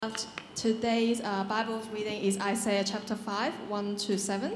Today's Bible reading is Isaiah chapter 5, 1 to 7.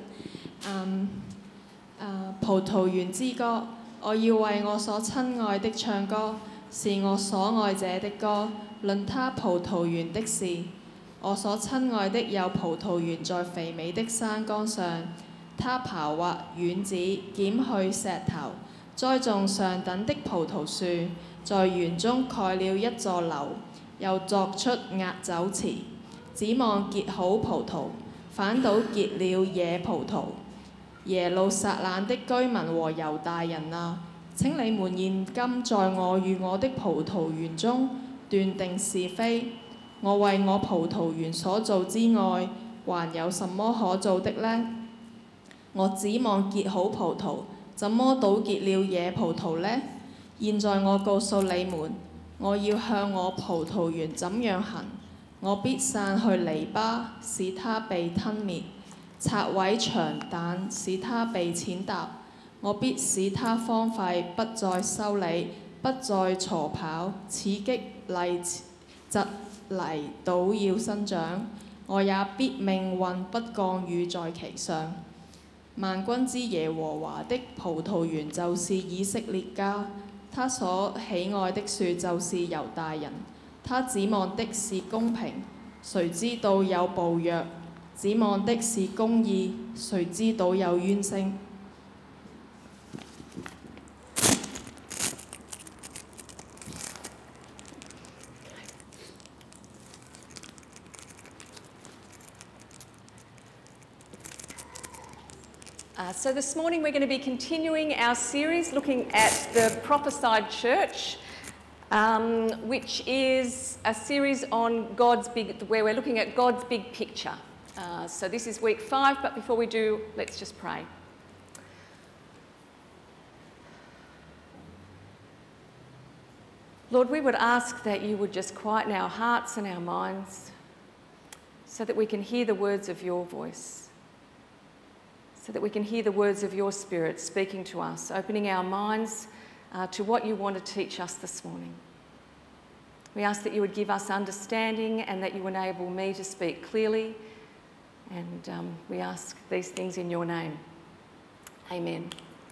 葡萄園之歌，我要為我所親愛的唱歌，是我所愛者的歌，論他葡萄園的事。我所親愛的有葡萄園在肥美的山崗上，他刨挖院子，撿去石頭，栽種上等的葡萄樹，在園中蓋了一座樓。又作出壓酒池，指望結好葡萄，反倒結了野葡萄。耶路撒冷的居民和猶大人啊，請你們現今在我與我的葡萄園中斷定是非。我為我葡萄園所造之外，還有什麼可造的呢？我指望結好葡萄，怎麼倒結了野葡萄呢？現在我告訴你們，我要向我葡萄園怎樣行，我必散去籬笆，使它被吞滅；拆毀牆彈，使它被踐踏。我必使它荒廢，不再修理，不再鋤刨，刺激蒺蒺藜倒要生長。我也必命運不降雨在其上。萬軍之耶和華的葡萄園就是以色列家。他所喜愛的樹就是猶大人，他指望的是公平，誰知道有暴虐；指望的是公義，誰知道有冤聲。 So this morning we're going to be continuing our series looking at the Prophesied Church, which is a series on where we're looking at God's big picture. So this is week 5, but before we do, let's just pray. Lord, we would ask that you would just quieten our hearts and our minds so that we can hear the words of your voice. So that we can hear the words of your Spirit speaking to us, opening our minds to what you want to teach us this morning. We ask that you would give us understanding and that you enable me to speak clearly. And we ask these things in your name. Amen.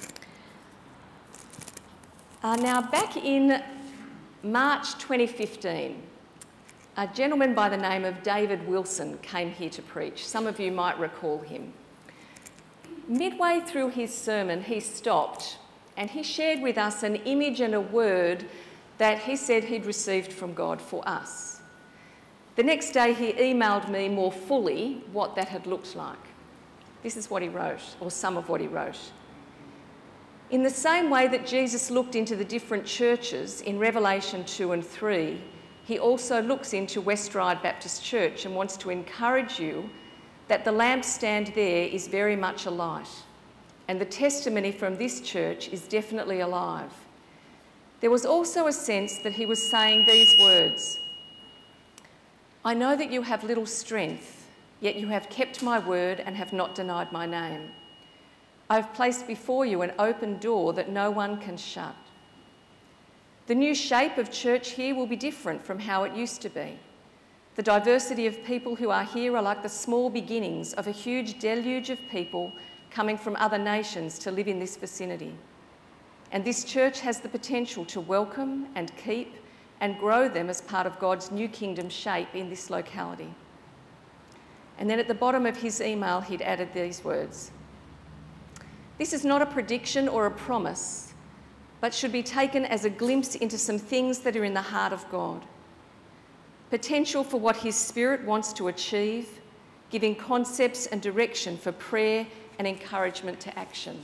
Now, back in March 2015, a gentleman by the name of David Wilson came here to preach. Some of you might recall him. Midway through his sermon, he stopped and he shared with us an image and a word that he said he'd received from God for us. The next day, he emailed me more fully what that had looked like. This is what he wrote, or some of what he wrote. In the same way that Jesus looked into the different churches in Revelation 2 and 3, he also looks into West Ryde Baptist Church and wants to encourage you that the lampstand there is very much alight, and the testimony from this church is definitely alive. There was also a sense that he was saying these words: I know that you have little strength, yet you have kept my word and have not denied my name. I have placed before you an open door that no one can shut. The new shape of church here will be different from how it used to be. The diversity of people who are here are like the small beginnings of a huge deluge of people coming from other nations to live in this vicinity. And this church has the potential to welcome and keep and grow them as part of God's new kingdom shape in this locality. And then at the bottom of his email, he'd added these words: This is not a prediction or a promise, but should be taken as a glimpse into some things that are in the heart of God. Potential for what his Spirit wants to achieve, giving concepts and direction for prayer and encouragement to action.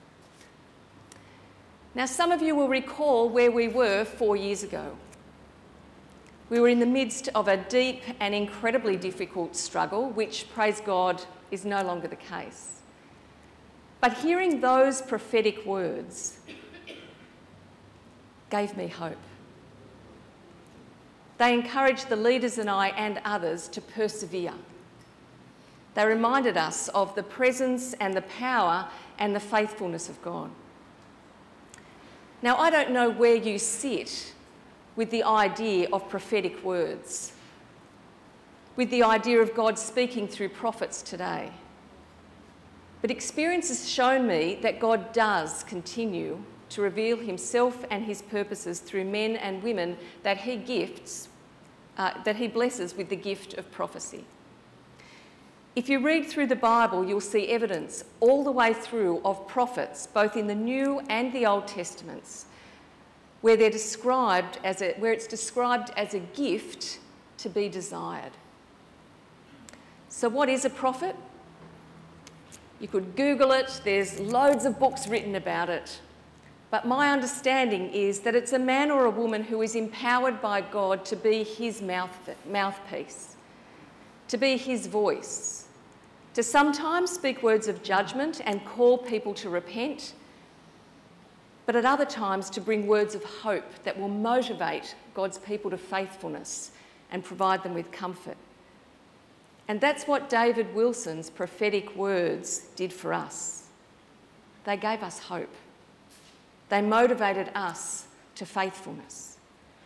Now, some of you will recall where we were 4 years ago. We were in the midst of a deep and incredibly difficult struggle, which, praise God, is no longer the case. But hearing those prophetic words gave me hope. They encouraged the leaders and I and others to persevere. They reminded us of the presence and the power and the faithfulness of God. Now, I don't know where you sit with the idea of prophetic words. with the idea of God speaking through prophets today. But experience has shown me that God does continue to reveal himself and his purposes through men and women that he blesses with the gift of prophecy. If you read through the Bible, you'll see evidence all the way through of prophets, both in the New and the Old Testaments, where it's described as a gift to be desired. So what is a prophet? You could Google it, there's loads of books written about it. But my understanding is that it's a man or a woman who is empowered by God to be his mouthpiece, to be his voice, to sometimes speak words of judgment and call people to repent, but at other times to bring words of hope that will motivate God's people to faithfulness and provide them with comfort. And that's what David Wilson's prophetic words did for us. They gave us hope. They motivated us to faithfulness.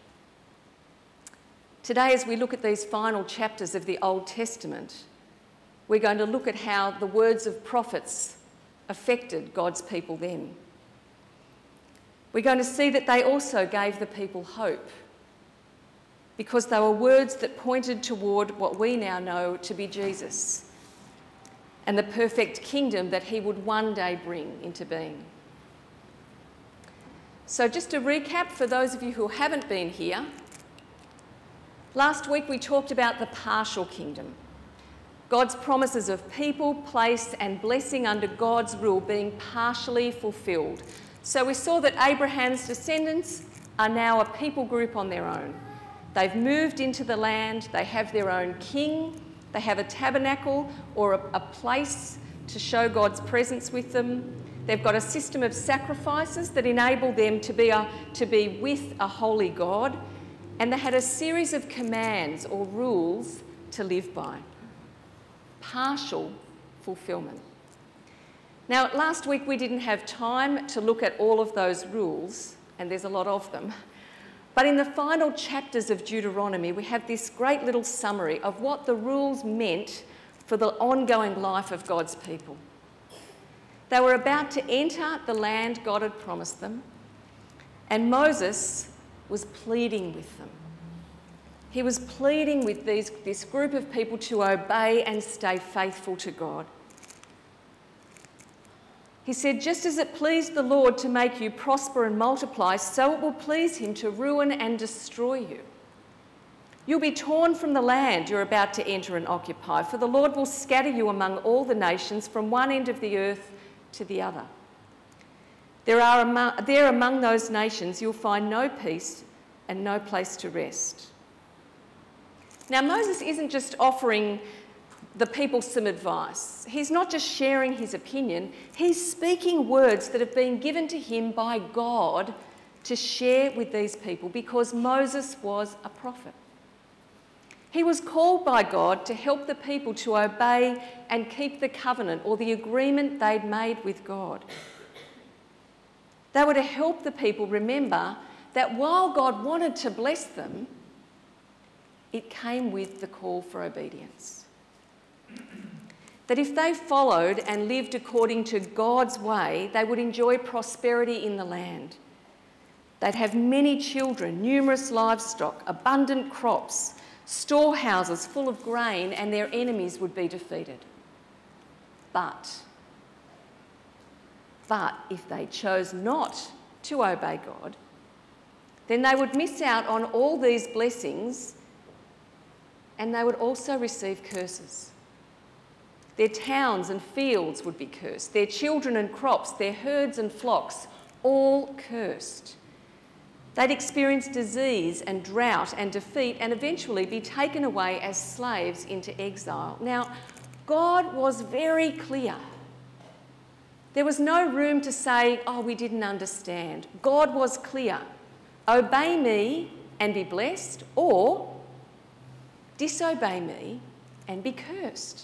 Today, as we look at these final chapters of the Old Testament, we're going to look at how the words of prophets affected God's people then. We're going to see that they also gave the people hope, because they were words that pointed toward what we now know to be Jesus and the perfect kingdom that he would one day bring into being. So just to recap for those of you who haven't been here, last week we talked about the partial kingdom, God's promises of people, place and blessing under God's rule being partially fulfilled. So we saw that Abraham's descendants are now a people group on their own. They've moved into the land, they have their own king, they have a tabernacle or a place to show God's presence with them. They've got a system of sacrifices that enable them to be with a holy God, and they had a series of commands or rules to live by. Partial fulfilment. Now, last week we didn't have time to look at all of those rules, and there's a lot of them. But in the final chapters of Deuteronomy, we have this great little summary of what the rules meant for the ongoing life of God's people. They were about to enter the land God had promised them, and Moses was pleading with them. He was pleading with this group of people to obey and stay faithful to God. He said, just as it pleased the Lord to make you prosper and multiply, so it will please him to ruin and destroy you. You'll be torn from the land you're about to enter and occupy, for the Lord will scatter you among all the nations from one end of the earth to the other. There among those nations you'll find no peace and no place to rest. Now, Moses isn't just offering the people some advice. He's not just sharing his opinion. He's speaking words that have been given to him by God to share with these people, because Moses was a prophet. He was called by God to help the people to obey and keep the covenant or the agreement they'd made with God. They were to help the people remember that while God wanted to bless them, it came with the call for obedience. That if they followed and lived according to God's way, they would enjoy prosperity in the land. They'd have many children, numerous livestock, abundant crops, storehouses full of grain, and their enemies would be defeated. But if they chose not to obey God, then they would miss out on all these blessings, and they would also receive curses. Their towns and fields would be cursed, their children and crops, their herds and flocks, all cursed. They'd experience disease and drought and defeat, and eventually be taken away as slaves into exile. Now, God was very clear. There was no room to say, oh, we didn't understand. God was clear. Obey me and be blessed, or disobey me and be cursed.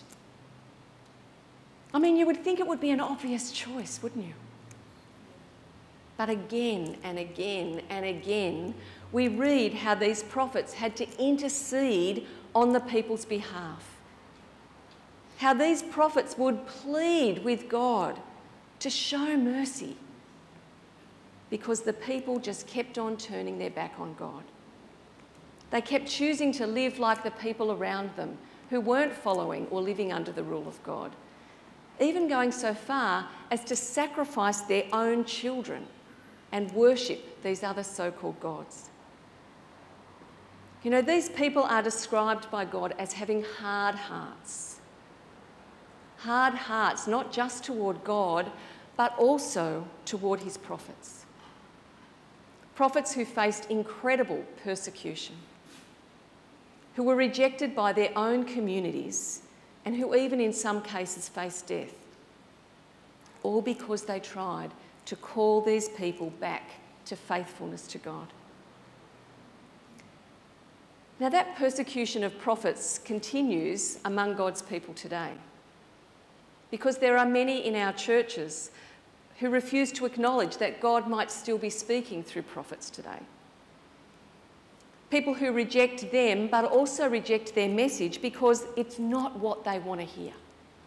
I mean, you would think it would be an obvious choice, wouldn't you? But again and again and again, we read how these prophets had to intercede on the people's behalf. How these prophets would plead with God to show mercy because the people just kept on turning their back on God. They kept choosing to live like the people around them who weren't following or living under the rule of God, even going so far as to sacrifice their own children and worship these other so-called gods. You know, these people are described by God as having hard hearts. Hard hearts, not just toward God, but also toward his prophets. Prophets who faced incredible persecution, who were rejected by their own communities, and who even in some cases faced death, all because they tried to call these people back to faithfulness to God. Now, that persecution of prophets continues among God's people today, because there are many in our churches who refuse to acknowledge that God might still be speaking through prophets today. People who reject them but also reject their message because it's not what they want to hear.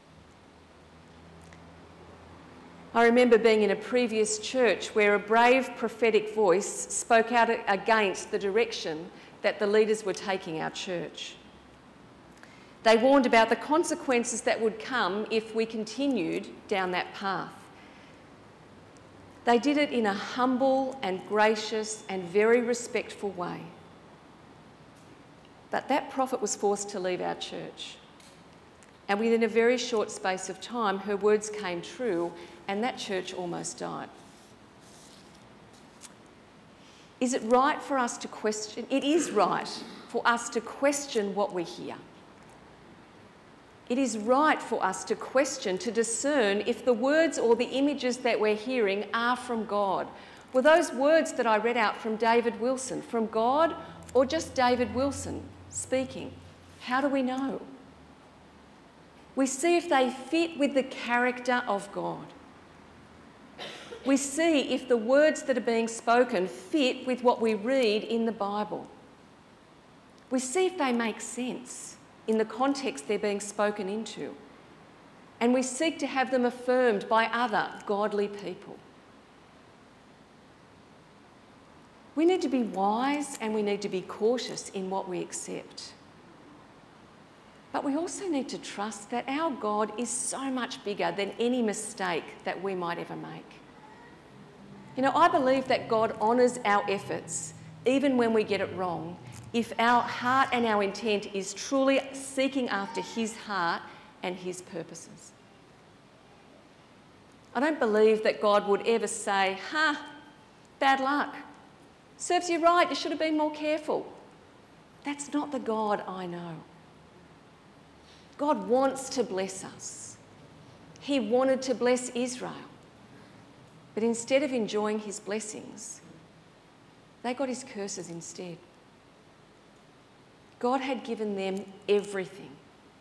I remember being in a previous church where a brave prophetic voice spoke out against the direction that the leaders were taking our church. They warned about the consequences that would come if we continued down that path. They did it in a humble and gracious and very respectful way. But that prophet was forced to leave our church. And within a very short space of time, her words came true and that church almost died. Is it right for us to question? It is right for us to question what we hear. It is right for us to question, to discern if the words or the images that we're hearing are from God. Were those words that I read out from David Wilson from God or just David Wilson speaking? How do we know? We see if they fit with the character of God. We see if the words that are being spoken fit with what we read in the Bible. We see if they make sense in the context they're being spoken into. And we seek to have them affirmed by other godly people. We need to be wise and we need to be cautious in what we accept. But we also need to trust that our God is so much bigger than any mistake that we might ever make. You know, I believe that God honours our efforts, even when we get it wrong, if our heart and our intent is truly seeking after his heart and his purposes. I don't believe that God would ever say, bad luck. Serves you right, you should have been more careful. That's not the God I know. God wants to bless us. He wanted to bless Israel. But instead of enjoying his blessings, they got his curses instead. God had given them everything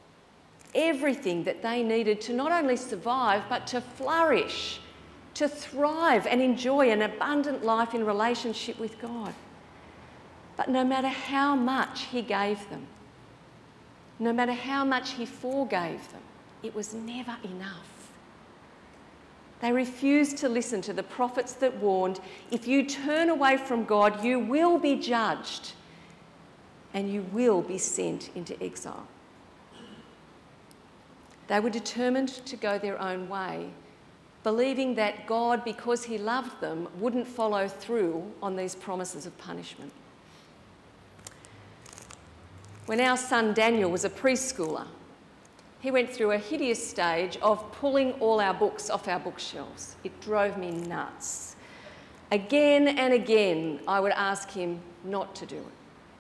that they needed to not only survive, but to flourish, to thrive and enjoy an abundant life in relationship with God. But no matter how much he gave them, no matter how much he forgave them, it was never enough. They refused to listen to the prophets that warned, if you turn away from God, you will be judged and you will be sent into exile. They were determined to go their own way, believing that God, because he loved them, wouldn't follow through on these promises of punishment. When our son Daniel was a preschooler, he went through a hideous stage of pulling all our books off our bookshelves. It drove me nuts. Again and again, I would ask him not to do it.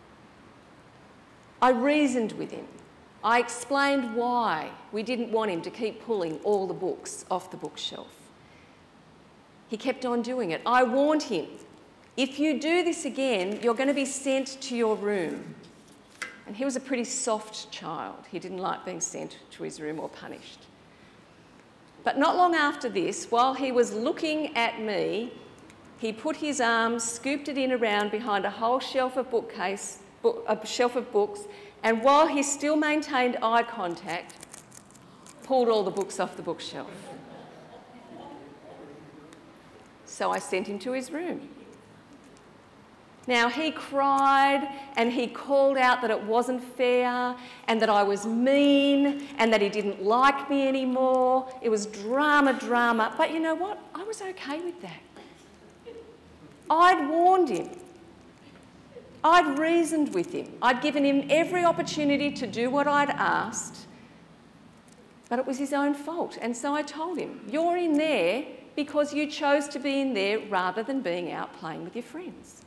I reasoned with him. I explained why we didn't want him to keep pulling all the books off the bookshelf. He kept on doing it. I warned him, if you do this again, you're going to be sent to your room. And he was a pretty soft child. He didn't like being sent to his room or punished. But not long after this, while he was looking at me, he put his arms, scooped it in around behind a whole shelf of books, and while he still maintained eye contact, pulled all the books off the bookshelf. So I sent him to his room. Now, he cried and he called out that it wasn't fair and that I was mean and that he didn't like me anymore. It was drama. But you know what? I was okay with that. I'd warned him. I'd reasoned with him. I'd given him every opportunity to do what I'd asked, but it was his own fault. And so I told him, you're in there because you chose to be in there rather than being out playing with your friends.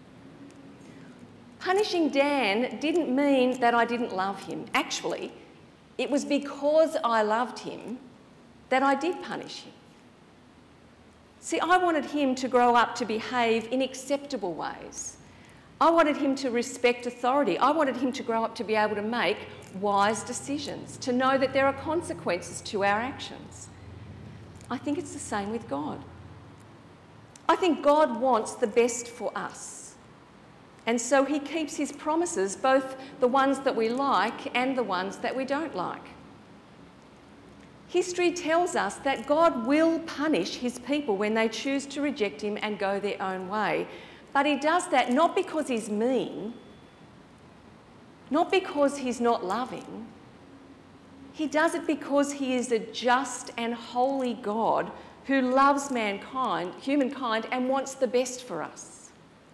Punishing Dan didn't mean that I didn't love him. Actually, it was because I loved him that I did punish him. See, I wanted him to grow up to behave in acceptable ways. I wanted him to respect authority. I wanted him to grow up to be able to make wise decisions, to know that there are consequences to our actions. I think it's the same with God. I think God wants the best for us. And so he keeps his promises, both the ones that we like and the ones that we don't like. History tells us that God will punish his people when they choose to reject him and go their own way. But he does that not because he's mean, not because he's not loving. He does it because he is a just and holy God who loves mankind, humankind, and wants the best for us.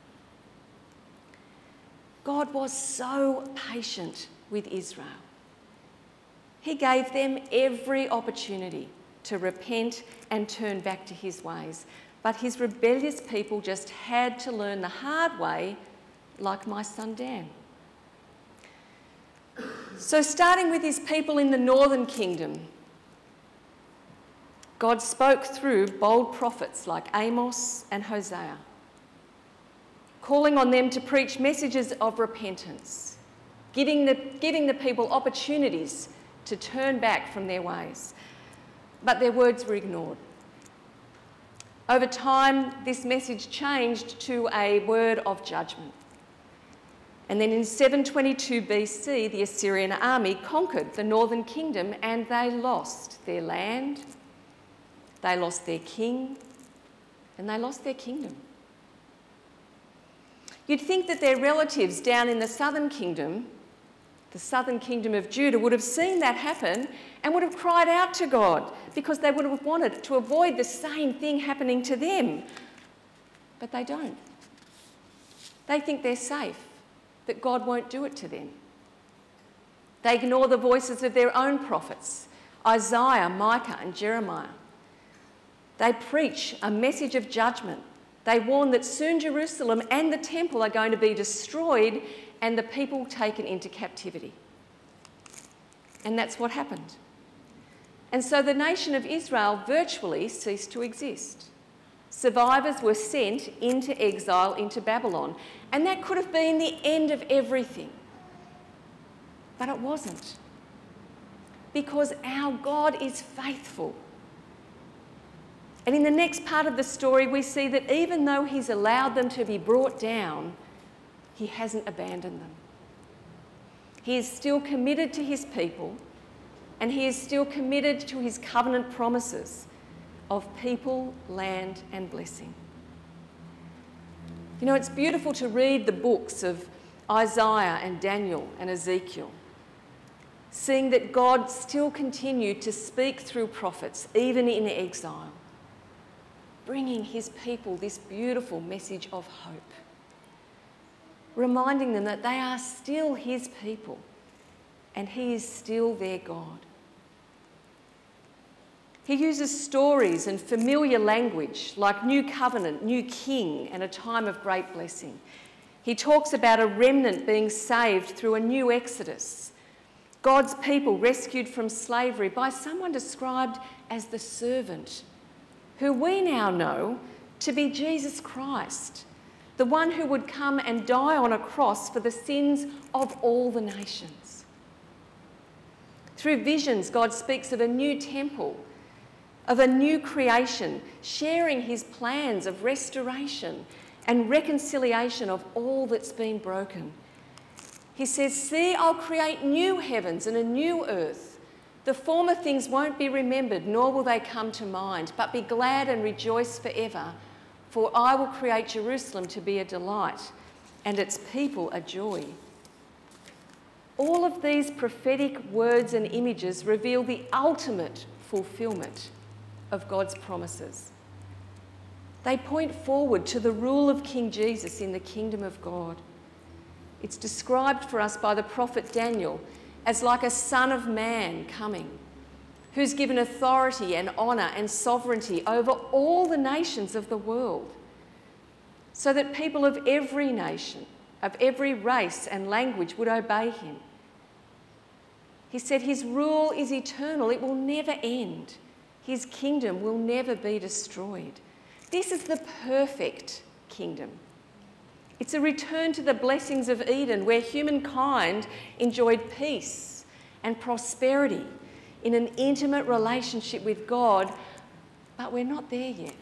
God was so patient with Israel. He gave them every opportunity to repent and turn back to his ways. But his rebellious people just had to learn the hard way, like my son Dan. So starting with his people in the northern kingdom, God spoke through bold prophets like Amos and Hosea, calling on them to preach messages of repentance, giving the people opportunities to turn back from their ways. But their words were ignored. Over time, this message changed to a word of judgment. And then in 722 BC, the Assyrian army conquered the northern kingdom and they lost their land, they lost their king, and they lost their kingdom. You'd think that their relatives down in the southern kingdom of Judah, would have seen that happen and would have cried out to God because they would have wanted to avoid the same thing happening to them. But they don't. They think they're safe, that God won't do it to them. They ignore the voices of their own prophets, Isaiah, Micah, and Jeremiah. They preach a message of judgment. They warn that soon Jerusalem and the temple are going to be destroyed and the people taken into captivity. And that's what happened. And so the nation of Israel virtually ceased to exist. Survivors were sent into exile into Babylon, and that could have been the end of everything. But it wasn't. Because our God is faithful. And in the next part of the story, we see that even though he's allowed them to be brought down, he hasn't abandoned them. He is still committed to his people, and he is still committed to his covenant promises of people, land, and blessing. You know, it's beautiful to read the books of Isaiah and Daniel and Ezekiel, seeing that God still continued to speak through prophets, even in exile, bringing his people this beautiful message of hope, reminding them that they are still his people and he is still their God. He uses stories and familiar language like new covenant, new king, and a time of great blessing. He talks about a remnant being saved through a new exodus, God's people rescued from slavery by someone described as the servant, who we now know to be Jesus Christ, the one who would come and die on a cross for the sins of all the nations. Through visions, God speaks of a new temple, of a new creation, sharing his plans of restoration and reconciliation of all that's been broken. He says, "See, I'll create new heavens and a new earth. The former things won't be remembered, nor will they come to mind, but be glad and rejoice forever. For I will create Jerusalem to be a delight, and its people a joy." All of these prophetic words and images reveal the ultimate fulfilment of God's promises. They point forward to the rule of King Jesus in the kingdom of God. It's described for us by the prophet Daniel as like a son of man coming, who's given authority and honour and sovereignty over all the nations of the world, so that people of every nation, of every race and language would obey him. He said his rule is eternal, it will never end. His kingdom will never be destroyed. This is the perfect kingdom. It's a return to the blessings of Eden, where humankind enjoyed peace and prosperity in an intimate relationship with God, but we're not there yet.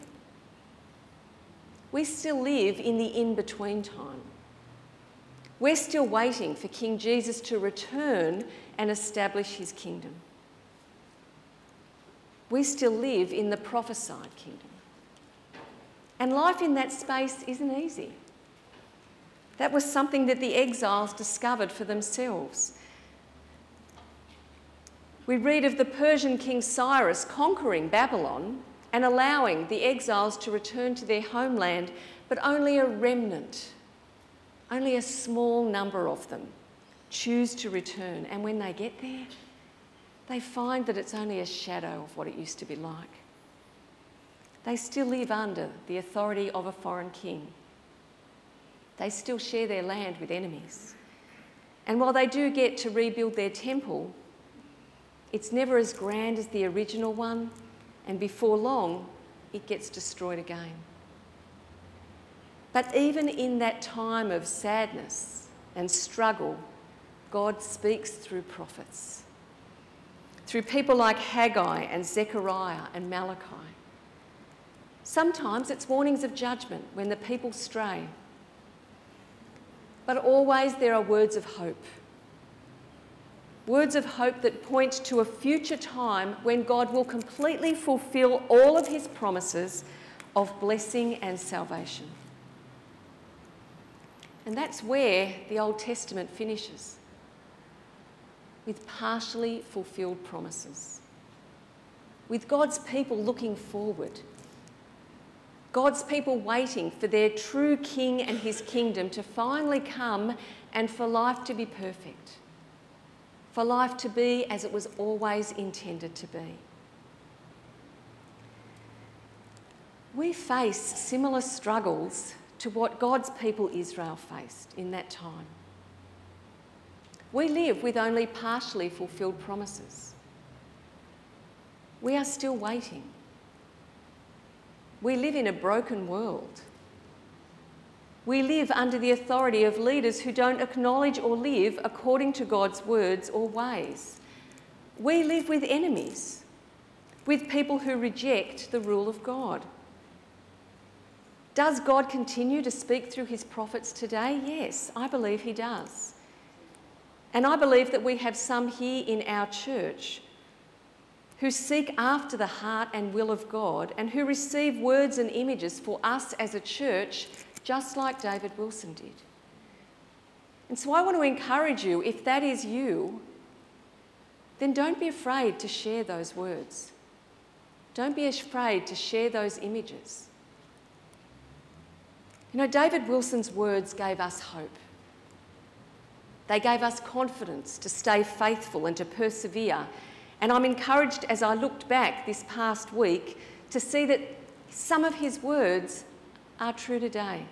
We still live in the in-between time. We're still waiting for King Jesus to return and establish his kingdom. We still live in the prophesied kingdom. And life in that space isn't easy. That was something that the exiles discovered for themselves. We read of the Persian king Cyrus conquering Babylon and allowing the exiles to return to their homeland, but only a remnant, only a small number of them choose to return. And when they get there, they find that it's only a shadow of what it used to be like. They still live under the authority of a foreign king. They still share their land with enemies. And while they do get to rebuild their temple, it's never as grand as the original one, and before long, it gets destroyed again. But even in that time of sadness and struggle, God speaks through prophets, through people like Haggai and Zechariah and Malachi. Sometimes it's warnings of judgment when the people stray. But always there are words of hope. Words of hope that point to a future time when God will completely fulfil all of his promises of blessing and salvation. And that's where the Old Testament finishes, with partially fulfilled promises, with God's people looking forward, God's people waiting for their true king and his kingdom to finally come, and for life to be perfect, for life to be as it was always intended to be. We face similar struggles to what God's people Israel faced in that time. We live with only partially fulfilled promises. We are still waiting. We live in a broken world. We live under the authority of leaders who don't acknowledge or live according to God's words or ways. We live with enemies, with people who reject the rule of God. Does God continue to speak through his prophets today? Yes, I believe he does. And I believe that we have some here in our church who seek after the heart and will of God, and who receive words and images for us as a church, just like David Wilson did. And so I want to encourage you, if that is you, then don't be afraid to share those words. Don't be afraid to share those images. You know, David Wilson's words gave us hope. They gave us confidence to stay faithful and to persevere. And I'm encouraged as I looked back this past week to see that some of his words are true today.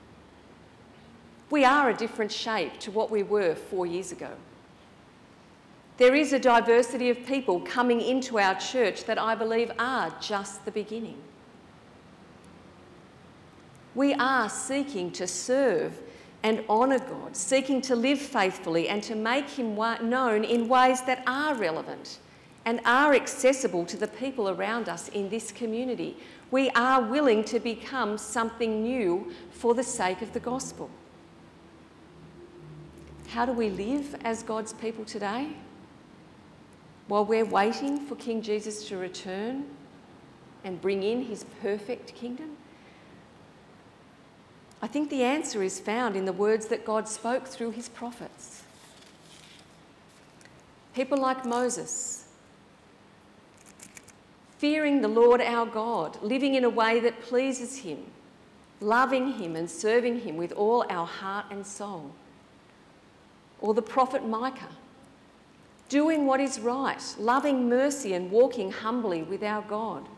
We are a different shape to what we were 4 years ago. There is a diversity of people coming into our church that I believe are just the beginning. We are seeking to serve and honour God, seeking to live faithfully and to make him known in ways that are relevant and are accessible to the people around us in this community. We are willing to become something new for the sake of the gospel. How do we live as God's people today while we're waiting for King Jesus to return and bring in his perfect kingdom? I think the answer is found in the words that God spoke through his prophets. People like Moses, fearing the Lord our God, living in a way that pleases him, loving him and serving him with all our heart and soul. Or the prophet Micah, doing what is right, loving mercy and walking humbly with our God.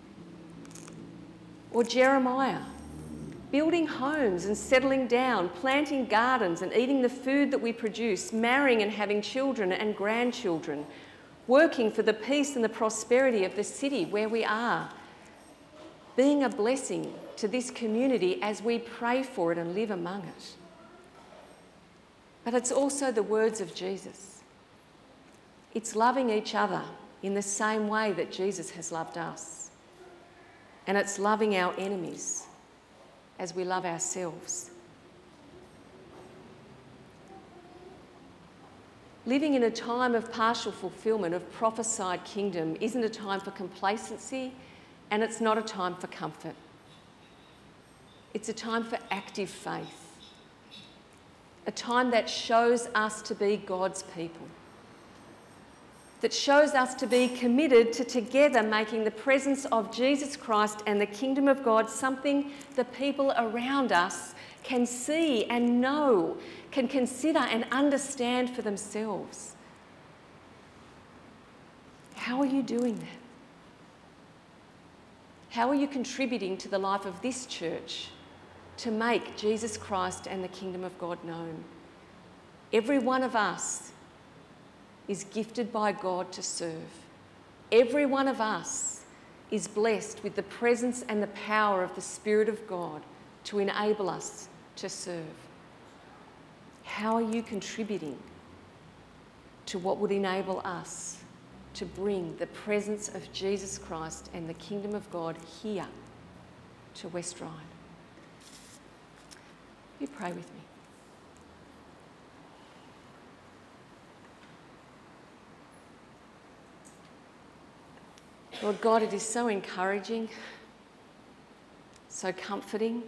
Or Jeremiah, building homes and settling down, planting gardens and eating the food that we produce, marrying and having children and grandchildren, working for the peace and the prosperity of the city where we are, being a blessing to this community as we pray for it and live among it. But it's also the words of Jesus. It's loving each other in the same way that Jesus has loved us. And it's loving our enemies as we love ourselves. Living in a time of partial fulfilment of prophesied kingdom isn't a time for complacency, and it's not a time for comfort. It's a time for active faith. A time that shows us to be God's people. That shows us to be committed to together making the presence of Jesus Christ and the kingdom of God something the people around us can see and know, can consider and understand for themselves. How are you doing that? How are you contributing to the life of this church to make Jesus Christ and the kingdom of God known? Every one of us is gifted by God to serve. Every one of us is blessed with the presence and the power of the Spirit of God to enable us to serve. How are you contributing to what would enable us to bring the presence of Jesus Christ and the kingdom of God here to West Ryde? You pray with me. Lord God, it is so encouraging, so comforting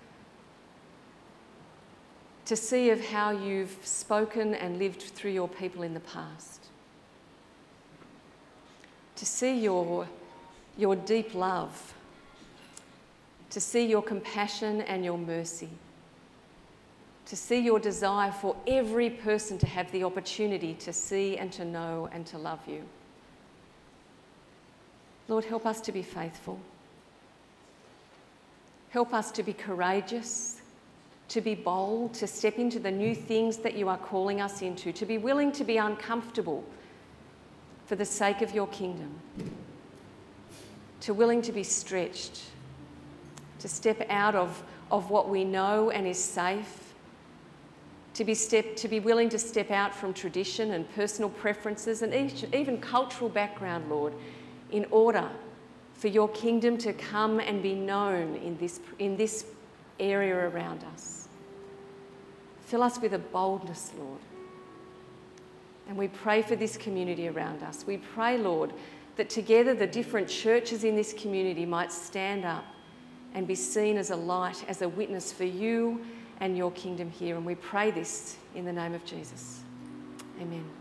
to see of how you've spoken and lived through your people in the past. To see your deep love, to see your compassion and your mercy, to see your desire for every person to have the opportunity to see and to know and to love you. Lord, help us to be faithful. Help us to be courageous, to be bold, to step into the new things that you are calling us into, to be willing to be uncomfortable for the sake of your kingdom, to willing to be stretched, to step out of what we know and is safe, to be willing to step out from tradition and personal preferences and even cultural background, Lord, in order for your kingdom to come and be known in this area around us. Fill us with a boldness, Lord. And we pray for this community around us. We pray, Lord, that together the different churches in this community might stand up and be seen as a light, as a witness for you and your kingdom here. And we pray this in the name of Jesus. Amen.